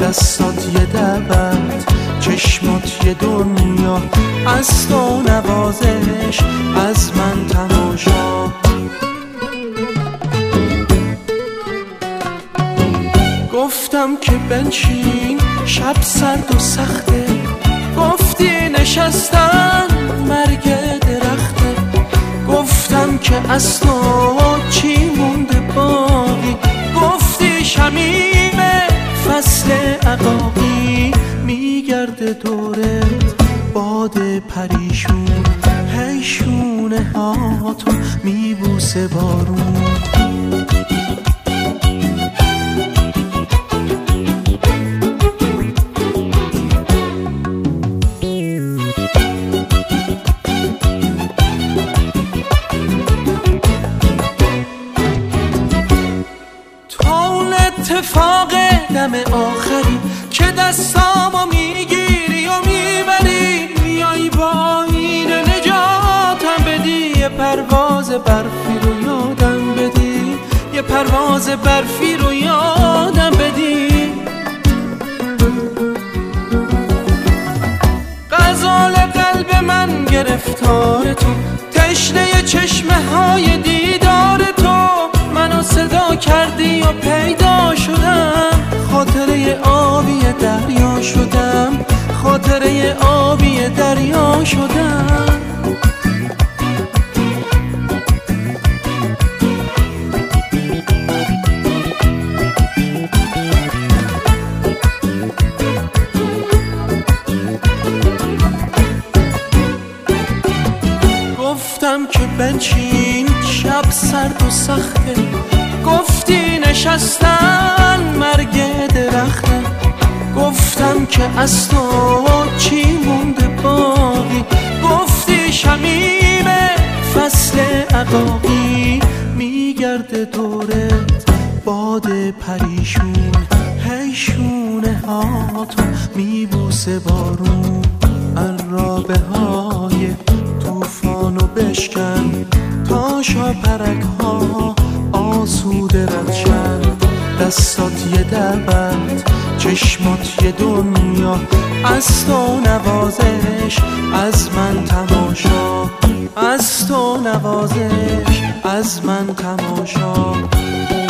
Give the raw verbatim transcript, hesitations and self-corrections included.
دستات یه دعوت، چشمات یه دنیا، از تو نوازش، از من تماشا. گفتم که بنشین شب سرد و سخته، گفتی نشستن مرگ درخته. گفتم که از تو چی مونده باقی، گفتی شمیم فصل عقاقی. میگرده دورت باد پریشون، هی شونه هاتو میبوسه بارون. اتفاق دم آخری که دستامو میگیری و میبری، میای با این نجاتم بدی. یه پرواز برفی رو یادم بدی، یه پرواز برفی رو یادم بدی. غزال قلب من گرفتار تو، تشنه چشمه های دیدار تو. منو صدا کردی و پیدا شدم، خاطره آبی دریا شدم، خاطره آبی دریا شدم. گفتم که بنشین شب سرد و سخته، گفتی نشستن مرگ درخته. گفتم که از تو چی مونده باقی، گفتی شمیم فصل عقاقی. میگرده دورت باد پریشون، هی شونه هاتو میبوسه بارون. عرابه های توفانو بشکن تا شاپرک ها آسوده رد شن. دستات یه دعوت، چشمات یه دنیا، از تو نوازش، از من تماشا. از تو نوازش، از من تماشا.